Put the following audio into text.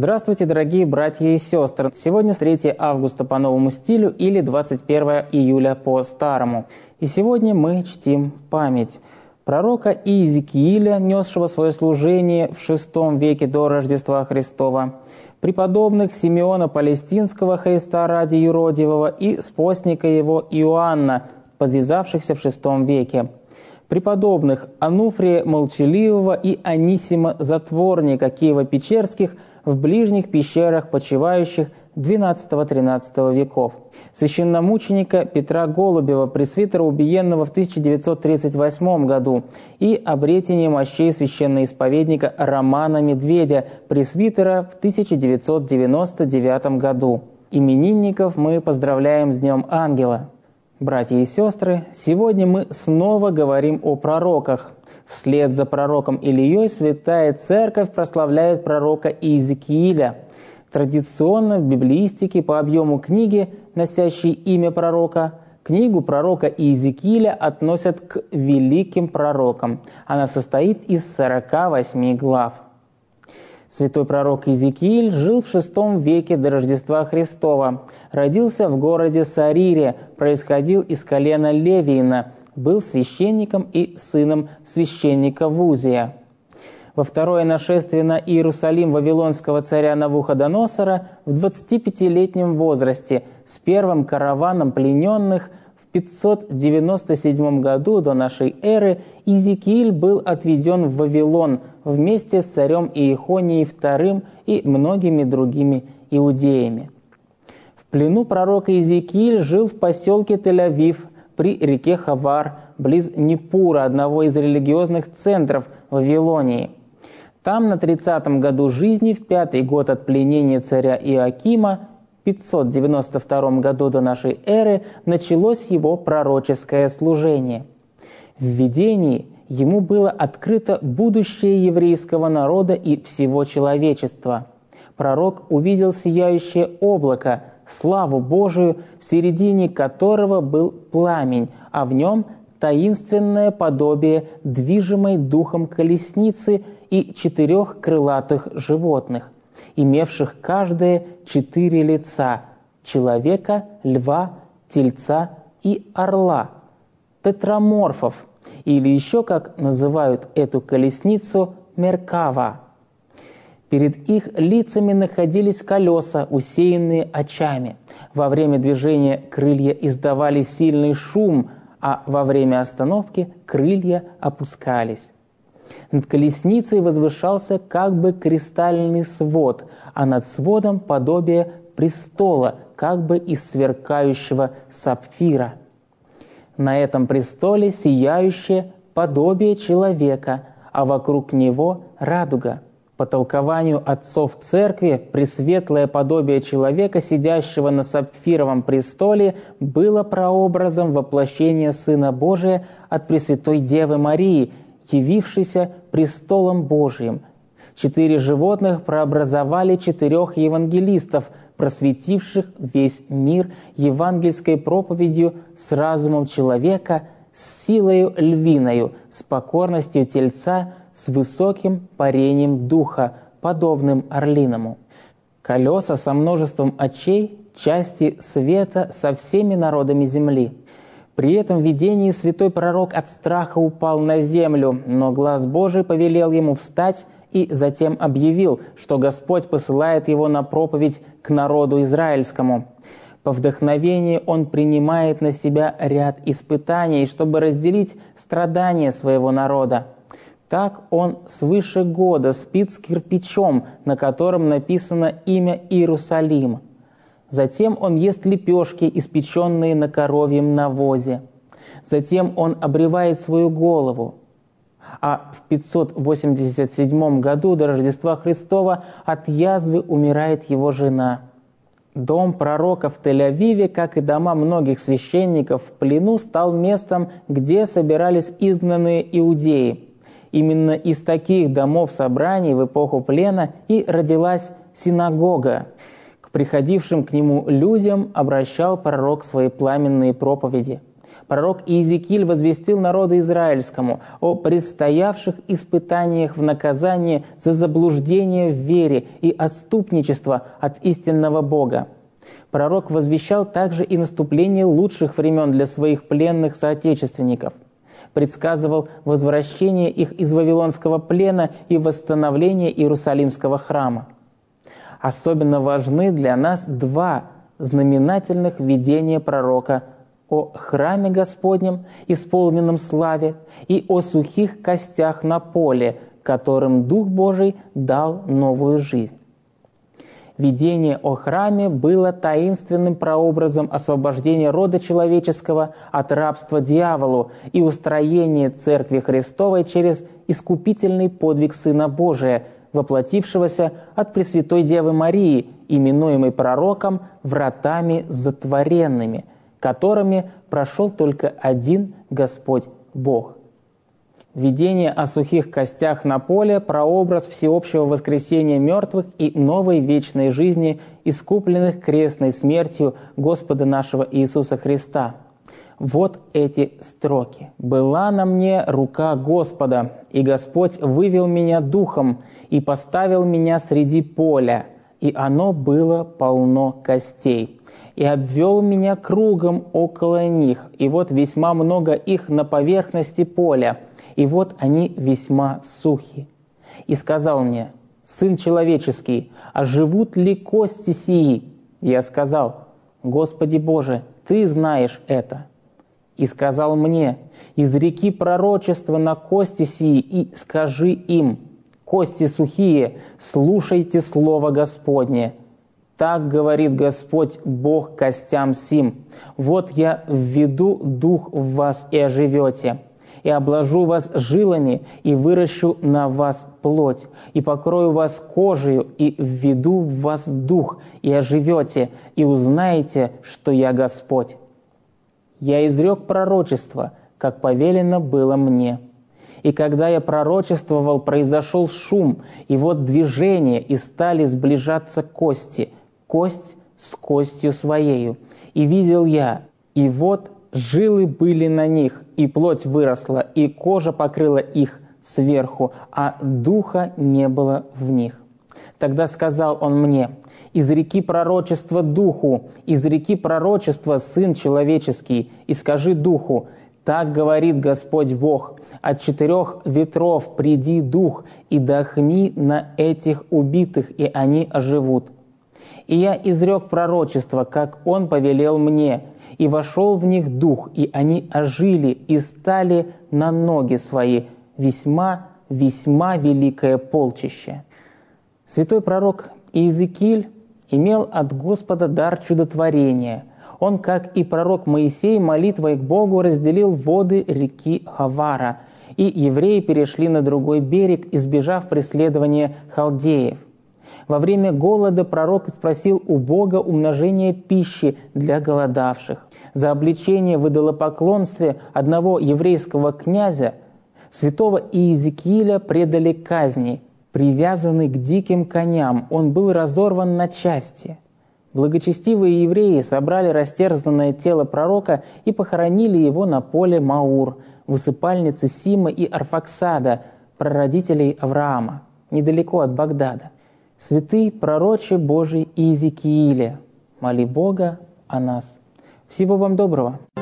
Здравствуйте, дорогие братья и сестры! Сегодня 3 августа по новому стилю или 21 июля по старому. И сегодня мы чтим память пророка Иезекииля, несшего свое служение в VI веке до Рождества Христова, преподобных Симеона Палестинского, Христа ради юродивого, и спостника его Иоанна, подвязавшихся в VI веке, преподобных Ануфрия Молчаливого и Анисима Затворника Киево-Печерских в ближних пещерах, почивающих XII-XIII веков, священномученика Петра Голубева, пресвитера, убиенного в 1938 году, и обретение мощей священноисповедника Романа Медведя, пресвитера, в 1999 году. Именинников мы поздравляем с Днем Ангела. Братья и сестры, сегодня мы снова говорим о пророках. Вслед за пророком Илией Святая Церковь прославляет пророка Иезекииля. Традиционно в библеистике по объему книги, носящей имя пророка, книгу пророка Иезекииля относят к великим пророкам. Она состоит из 48 глав. Святой пророк Иезекииль жил в VI веке до Рождества Христова. Родился в городе Сарире, происходил из колена Левиина, был священником и сыном священника Вузия. Во второе нашествие на Иерусалим вавилонского царя Навуходоносора в 25-летнем возрасте с первым караваном плененных в 597 году до нашей эры Иезекииль был отведен в Вавилон вместе с царем Иехонией II и многими другими иудеями. В плену пророк Иезекииль жил в поселке Тель-Авив при реке Хавар, близ Непура, одного из религиозных центров Вавилонии. Там на 30-м году жизни, в 5-й год от пленения царя Иоакима, в 592 году до нашей эры, началось его пророческое служение. В видении ему было открыто будущее еврейского народа и всего человечества. Пророк увидел сияющее облако, славу Божию, в середине которого был пламень, а в нем таинственное подобие движимой духом колесницы и 4 крылатых животных, имевших каждое 4 лица – человека, льва, тельца и орла, тетраморфов, или еще, как называют эту колесницу, меркава. Перед их лицами находились колеса, усеянные очами. Во время движения крылья издавали сильный шум, а во время остановки крылья опускались. Над колесницей возвышался как бы кристальный свод, а над сводом подобие престола, как бы из сверкающего сапфира. На этом престоле сияющее подобие человека, а вокруг него радуга. По толкованию отцов церкви, пресветлое подобие человека, сидящего на сапфировом престоле, было прообразом воплощения Сына Божия от Пресвятой Девы Марии, явившейся престолом Божиим. 4 животных прообразовали 4 евангелистов, просветивших весь мир евангельской проповедью с разумом человека, с силою львиною, с покорностью тельца, с высоким парением духа, подобным орлиному. Колеса со множеством очей, части света со всеми народами земли. При этом видении святой пророк от страха упал на землю, но глаз Божий повелел ему встать и затем объявил, что Господь посылает его на проповедь к народу израильскому. По вдохновению он принимает на себя ряд испытаний, чтобы разделить страдания своего народа. Так он свыше года спит с кирпичом, на котором написано имя Иерусалима. Затем он ест лепешки, испеченные на коровьем навозе. Затем он обревает свою голову. А в 587 году до Рождества Христова от язвы умирает его жена. Дом пророка в Тель-Авиве, как и дома многих священников в плену, стал местом, где собирались изгнанные иудеи. Именно из таких домов собраний в эпоху плена и родилась синагога. К приходившим к нему людям обращал пророк свои пламенные проповеди. Пророк Иезекииль возвестил народу израильскому о предстоявших испытаниях в наказание за заблуждение в вере и отступничество от истинного Бога. Пророк возвещал также и наступление лучших времен для своих пленных соотечественников, предсказывал возвращение их из Вавилонского плена и восстановление Иерусалимского храма. Особенно важны для нас два знаменательных видения пророка о храме Господнем, исполненном славе, и о сухих костях на поле, которым Дух Божий дал новую жизнь. Видение о храме было таинственным прообразом освобождения рода человеческого от рабства дьяволу и устроения Церкви Христовой через искупительный подвиг Сына Божия, воплотившегося от Пресвятой Девы Марии, именуемой пророком вратами затворенными, которыми прошел только один Господь Бог. Видение о сухих костях на поле – прообраз всеобщего воскресения мертвых и новой вечной жизни, искупленных крестной смертью Господа нашего Иисуса Христа. Вот эти строки. «Была на мне рука Господа, и Господь вывел меня духом и поставил меня среди поля, и оно было полно костей. И обвел меня кругом около них, и вот весьма много их на поверхности поля, и вот они весьма сухи. И сказал мне: Сын человеческий, а живут ли кости сии? Я сказал: Господи Боже, Ты знаешь это. И сказал мне: изреки пророчество на кости сии и скажи им: кости сухие, слушайте слово Господне. Так говорит Господь Бог костям сим: вот я введу дух в вас, и оживете, и обложу вас жилами, и выращу на вас плоть, и покрою вас кожею, и введу в вас дух, и оживете, и узнаете, что я Господь. Я изрек пророчество, как повелено было мне. И когда я пророчествовал, произошел шум, и вот движение, и стали сближаться кости, кость с костью своею. И видел я, и вот жилы были на них, и плоть выросла, и кожа покрыла их сверху, а духа не было в них. Тогда сказал он мне: изреки пророчество духу, изреки пророчество, Сын человеческий, и скажи духу: так говорит Господь Бог, от 4 ветров приди дух, и дохни на этих убитых, и они оживут. И я изрек пророчество, как он повелел мне, и вошел в них дух, и они ожили, и стали на ноги свои, весьма, весьма великое полчище. Святой пророк Иезекииль имел от Господа дар чудотворения. Он, как и пророк Моисей, молитвой к Богу разделил воды реки Хавара, и евреи перешли на другой берег, избежав преследования халдеев. Во время голода пророк спросил у Бога умножения пищи для голодавших. За обличение в идолопоклонстве одного еврейского князя святого Иезекииля предали казни. Привязанный к диким коням, он был разорван на части. Благочестивые евреи собрали растерзанное тело пророка и похоронили его на поле Маур, в усыпальнице Сима и Арфаксада, прародителей Авраама, недалеко от Багдада. Святый пророче Божий Иезекииле, моли Бога о нас. Всего вам доброго!